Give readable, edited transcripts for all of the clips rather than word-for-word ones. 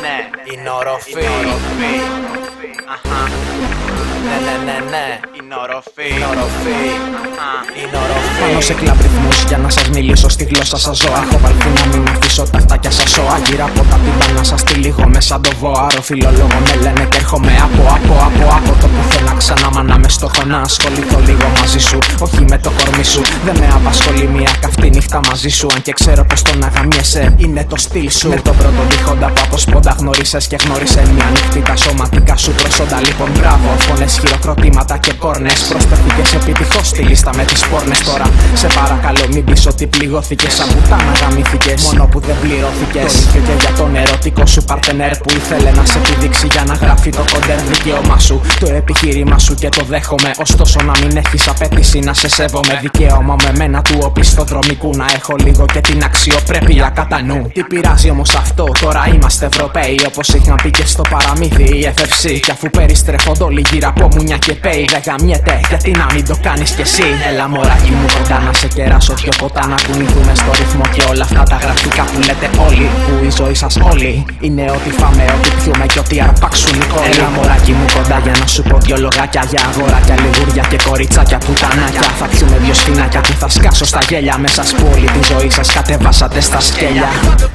Είναι οροφή. Είναι οροφή. Πάνω σε κλαμπ ρυθμούς για να σας μιλήσω στη γλώσσα σας ζω. Έχω βαλθεί να μην αφήσω τα αυτάκια σας σώα. Γύρω από τα τύμπανα σας τυλίγω μέσα το βόα. Ροφιλολόγο με λένε και έρχομαι από το πουθενά ξανά. Μα να με στόχο να ασχοληθώ λίγο μαζί σου. Όχι με το κορμί σου. Δεν με απασχολεί μια καυτή νύχτα μαζί σου. Αν και ξέρω πως το να γαμιέσαι είναι το στυλ σου. Με τον πρώτο δίχοντα που από σπόντα γνώρισες και γνώρισε μια νύχτη τα σωματικά σου προσόντα. Λοιπόν, μπράβο, φωνές, χειροκροτήματα και κόρνες. Προσθέθηκες επιτυχώς στη λίστα με τις πόρνες. Τώρα σε παρακαλώ μην πεις ότι πληγώθηκες. Σαν πουτάνα γαμήθηκες, μόνο που δεν πληρώθηκες. Το ίδιο και για τον ερωτικό σου παρτενέρ που ήθελε να σε επιδείξει για να γράφει το κοντέρ. Δικαίωμά σου, το επιχείρημά σου και το δέχομαι. Ωστόσο να μην έχεις απέτηση να σε σέβομαι. Δικαίωμα με μένα του οπισθοδρομικού να έχω λίγο και την αξιοπρέπεια κατά νου. Τι πειράζει όμως αυτό, τώρα είμαστε Ευρωπαίοι. Όπως είχαν πει και στο παραμύθι η FFC. Κι αφού περιστρέφονται όλοι γύρω από μουνιά και πέι, δεν γαμιέται, γιατί να μην το κάνεις κι εσύ. Έλα μωράκι μου κοντά να σε κεράσω δυο ποτά. Να κουνηθούμε στο ρυθμό και όλα αυτά τα γραφικά που λέτε όλοι. Που η ζωή σας όλη είναι ότι φάμε, ότι πιούμε και ότι αρπάξουν οι κόλλοι. Έλα μωράκι μου κοντά για να σου πω δυο λογάκια για αγοράκια, λιγούρια και κοριτσάκια πουτανάκια. Θα πιούμε δυο σφινάκια που θα σκάσω στα γέλια. Μέσα που όλη τη ζωή σας κατεβάσατε στα σκέλια.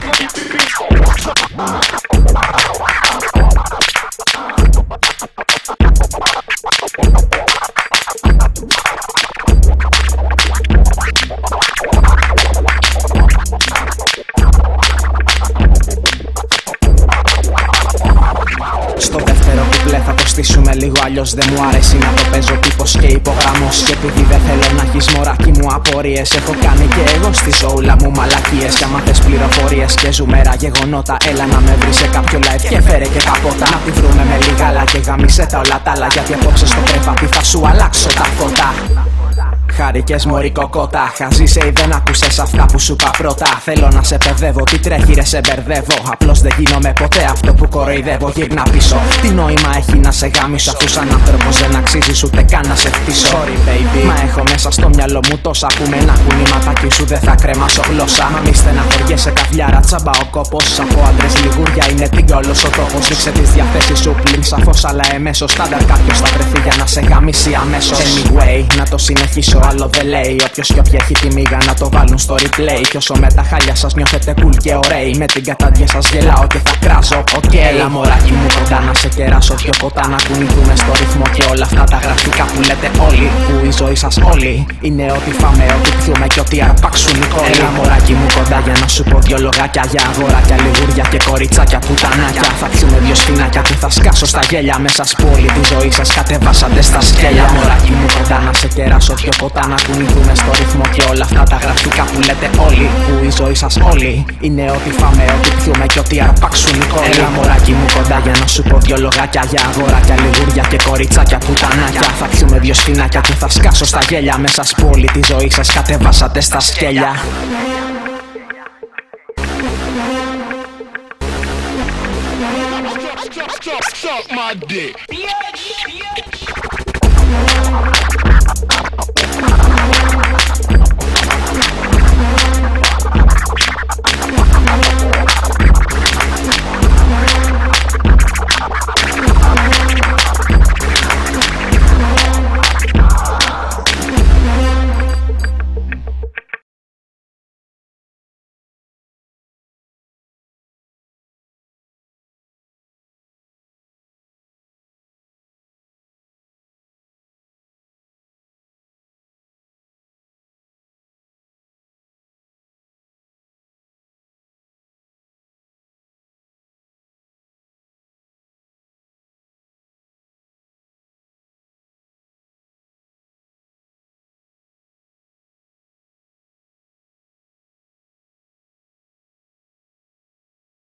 Στο δεύτερο κουπλέ θα το στήσουμε λίγο, αλλιώς δεν μου αρέσει να το παίζω τύπος και υπογραμμός. Και επειδή δεν θέλω να έχεις μωράκι μου απορίες, έχω κάνει και εγώ στη ζώουλα μου μαλακίες. Κι άμα θες πληροφορίες και ζουμερά γεγονότα, έλα να με βρεις σε κάποιο live και φέρε και καπότα. Να τη βρούμε με λίγα και γαμίσε τα όλα τα άλλα. Γιατί απόψε στο κρεβάτι θα σου αλλάξω τα φώτα. Χάρηκες μωρή κοκότα, χαζήσε ή δεν άκουσες αυτά που σου είπα πρώτα. Θέλω να σε παιδεύω, τι τρέχει ρε σε μπερδεύω. Απλώς δεν γίνομαι ποτέ αυτό που κοροϊδεύω. Γύρνα πίσω, τι νόημα έχει να σε γάμισω, αφού σαν άνθρωπος δεν αξίζεις ούτε καν να σε χτίσω. Sorry baby, μα έχω μέσα στο μυαλό μου τόσα που με ένα κουνήματάκι σου δεν θα κρεμάσω γλώσσα. Μα μη στεναχωριέσαι καβλιάρα, τσάμπα ο κόπος. Από άντρες λιγούρια είναι όλος ο τόπος. Ρίξε τις διαθέσεις σου πλην σαφώς, αλλά εμέσως στάνταρ κάποιος θα βρεθεί για να σε γαμίσει αμέσως. Anyway, να το συνεχίσω, άλλο δεν λέει. Όποιος και όποια έχει τη μίγα να το βάλουν στο replay. Κι όσο με τα χάλια σας νιώθετε cool και ωραίοι, με την κατάντια σας γελάω και θα κράζω. Οκ, έλα μωράκι μου κοντά να σε κεράσω δυο ποτά. Να κουνηθούμε στο ρυθμό και όλα αυτά τα γραφικά που λέτε όλοι. Που η ζωή σας όλη είναι ότι φάμε, ότι πιούμε και ότι αρπάξουν οι κόλλοι. Έλα μωράκι μου κοντά για να σου πω δυο λογάκια για αγοράκια, λιγούρια και κοριτσάκια πουτανάκια. Θα πιούμε δυο σφινάκια που θα σκάσω στα γέλια. Μέσα που όλη τη ζωή σας κατεβάσατε στα σκέλια. Μωράκι μου κοντά να σε κεράσω δυο ποτά. Να κουνηθούμε στο ρυθμό και όλα αυτά τα γραφικά που λέτε όλοι. Που η ζωή σας όλη είναι ότι φάμε, ότι πιούμε και ότι αρπάξουν οι κόλλοι. Έλα μωράκι μου κοντά για να σου πω δυο λογάκια για αγοράκια, λιγούρια και κοριτσάκια πουτανάκια. Θα πιούμε δυο σφινάκια που θα σκάσω στα γέλια. Μέσα που όλη τη ζωή σας κατεβάσατε στα σκέλια. Suck my dick.